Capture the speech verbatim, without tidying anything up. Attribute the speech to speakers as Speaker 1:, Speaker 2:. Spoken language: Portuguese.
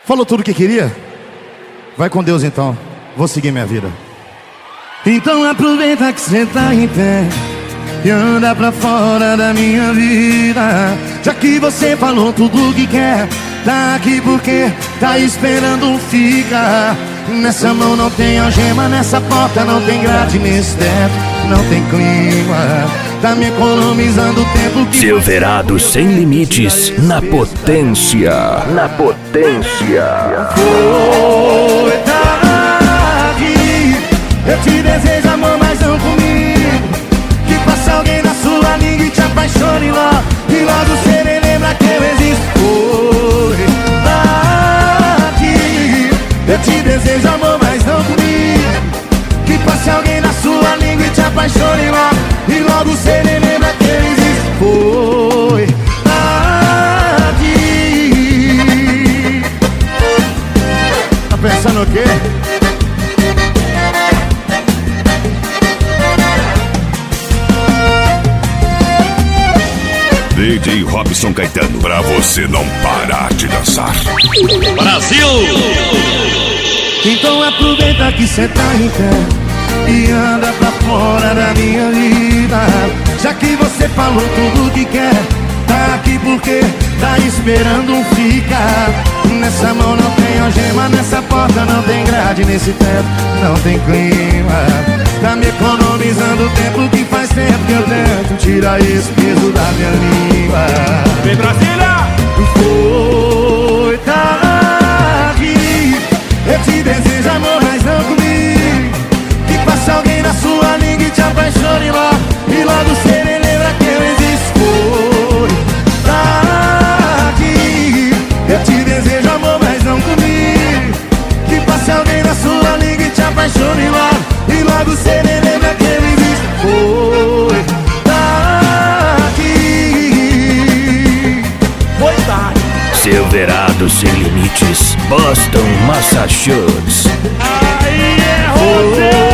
Speaker 1: Falou tudo o que queria? Vai com Deus então. Vou seguir minha vida. Então aproveita que cê tá em pé e anda pra fora da minha vida. Já que você falou tudo o que quer, tá aqui porque tá esperando um fica. Nessa mão não tem algema, nessa porta não tem grade, nesse teto não tem clima. Tá me economizando o tempo que...
Speaker 2: Silverado sem limites, na potência. Na potência.
Speaker 1: Foi tarde, eu te desejo amor, mas não comigo. Que passa alguém na sua língua e te apaixone logo, e logo você nem lembra que eu existo. Foi tarde, eu te desejo amor, mas não comigo. Que passe alguém na sua língua e te apaixone logo, e logo você nem lembra que eu existo. Foi tarde. Tá pensando o quê?
Speaker 3: D J Robson Caetano, pra você não parar de dançar.
Speaker 4: Brasil!
Speaker 1: Então aproveita que cê tá em pé e anda pra fora da minha vida. Já que você falou tudo que quer, tá aqui porque tá esperando um fica. Nessa mão não tem algema, nessa porta não tem grade, nesse teto não tem clima. Tá me economizando o tempo que faz tempo que eu tento tirar esse peso da minha língua.
Speaker 4: Vem Brasília!
Speaker 1: Foi tarde, eu te desejo amor, mas não comigo. Que passe alguém na sua língua e te apaixone logo, e logo você nem lembra que eu existo. Foi tarde, eu te desejo amor, mas não comigo. Que passe alguém na sua língua e te apaixone logo, e logo você nem lembra que eu existo. Foi tarde. Foi tarde.
Speaker 2: Silverado sem limites, Boston, Massachusetts.
Speaker 4: Aí é você!